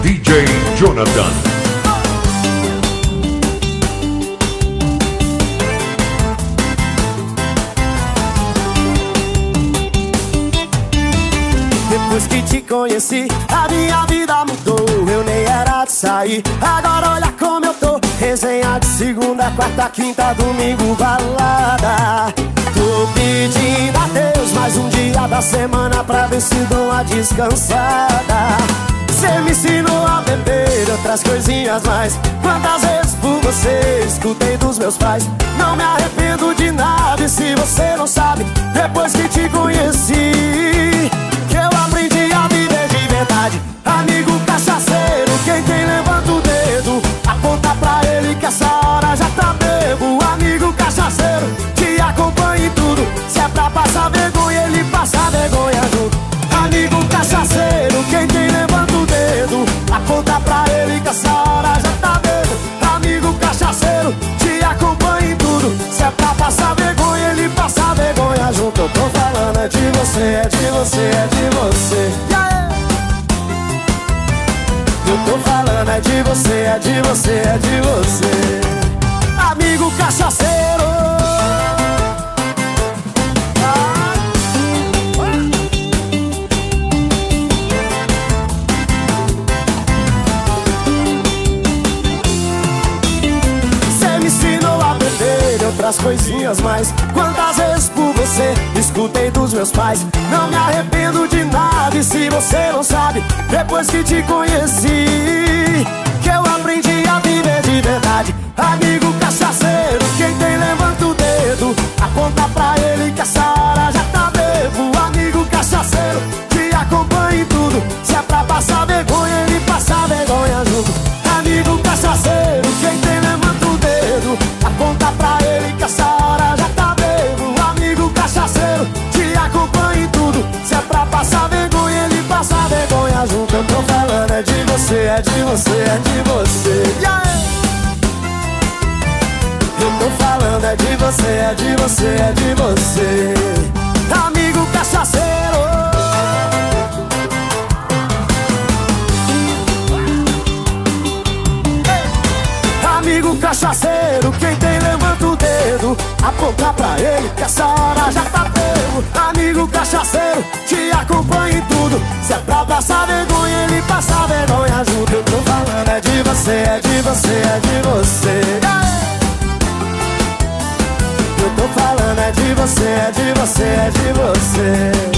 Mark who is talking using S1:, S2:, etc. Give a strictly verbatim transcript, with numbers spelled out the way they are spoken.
S1: D J Jonathan.
S2: Depois que te conheci, a minha vida mudou. Eu nem era de sair, agora olha como eu tô. Resenha de segunda, quarta, quinta, domingo, balada. Tô pedindo a Deus mais um dia da semana pra ver se dou uma descansada. Cê me ensinou a beber outras coisinhas mais. Quantas vezes por você escutei dos meus pais. Não me arrependo de nada e se você não sabe, depois que te conheci, que eu aprendi a viver de verdade. Amigo cachaceiro, quem tem levanta o dedo, aponta pra ele que essa hora já tá bebo. Amigo cachaceiro, te acompanha em tudo. Se é pra passar vergonha, ele passa vergonha junto. Amigo cachaceiro, quem tem levanta o dedo, aponta pra ele que essa hora já tá bebo. Amigo cachaceiro, te acompanha em tudo. Se é pra passar vergonha, ele passa vergonha junto. Eu tô falando é de você, é de você, é de você. Yeah! Eu tô falando é de você, é de você, é de você. Amigo cachaceiro. Cê me ensinou a beber e outras coisinhas mais. Quantas vezes por você escutei dos meus pais. Não me arrependo de nada e se você não sabe, depois que te conheci, que eu aprendi a viver de verdade. Amigo cachaceiro, quem tem levanta o dedo, aponta pra ele que essa hora já tá bebo. Amigo cachaceiro, te acompanha em tudo. Se é pra passar vergonha, ele passa vergonha junto. Amigo cachaceiro, quem tem levanta o dedo, aponta pra ele que essa hora já tá bebo. Amigo cachaceiro, te acompanha em tudo. Se é pra passar vergonha, ele passa vergonha junto. Eu tô falando é de você, é de você, é de você. Yeah! Eu tô falando é de você, é de você, é de você. Amigo cachaceiro. Amigo cachaceiro, quem tem levanta o dedo, aponta pra ele que essa hora já tá bebo. Amigo cachaceiro, te acompanha em tudo. Se é pra passar vergonha, ele passa vergonha junto. Eu tô falando é de você, é de você, é de você. Eu tô falando é de você, é de você, é de você.